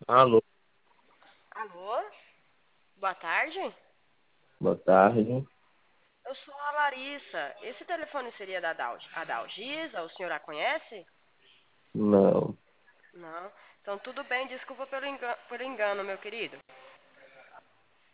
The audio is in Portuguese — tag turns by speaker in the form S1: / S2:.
S1: Alô,
S2: Alô? Boa tarde.
S1: boa tarde.
S2: Eu sou a Larissa. Esse telefone seria da Adalgisa? O senhor a conhece?
S1: Não,
S2: Não. Então tudo bem, desculpa pelo engano, meu querido.